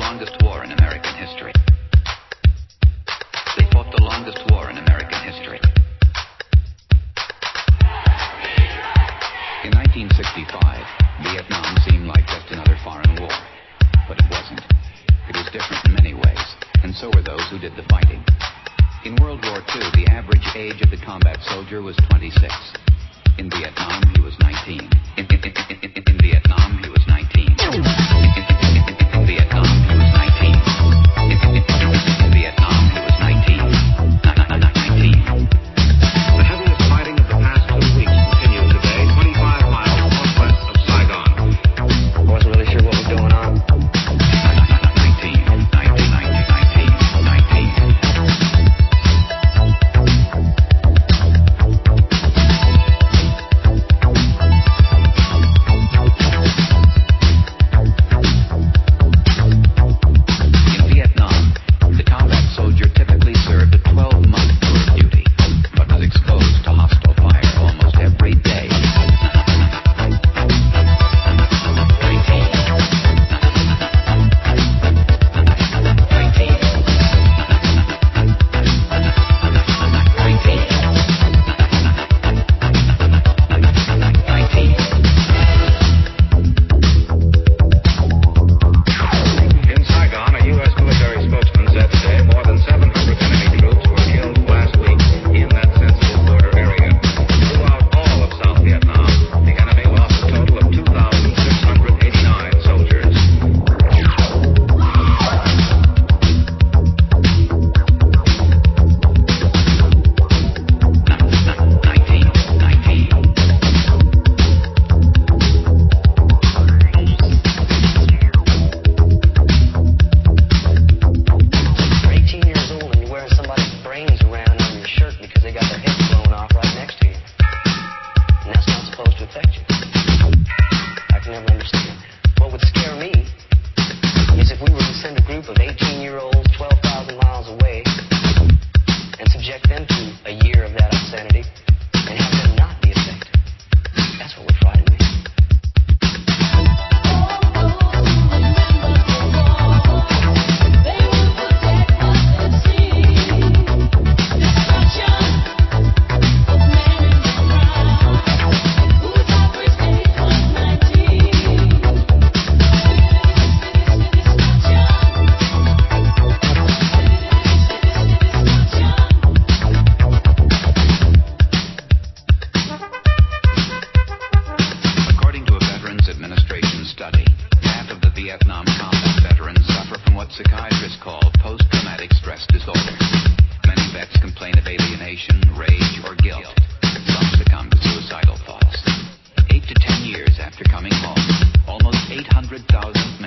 longest war in American history. They fought the longest war in American history. In 1965, Vietnam seemed like just another foreign war. But it wasn't. It was different in many ways, and so were those who did the fighting. In World War II, the average age of the combat soldier was 26. In Vietnam, he was 19. In Vietnam, he was 19. In Vietnam, he was 19. In Vietnam, he was 19. 19. The heaviest fighting of the past 2 weeks continues today, 25 miles northwest of Saigon. I wasn't really sure what was going on. 19. 19. 19. 19. Vietnam combat veterans suffer from what psychiatrists call post-traumatic stress disorder. Many vets complain of alienation, rage, or guilt. Some succumb to suicidal thoughts. 8 to 10 years after coming home, almost 800,000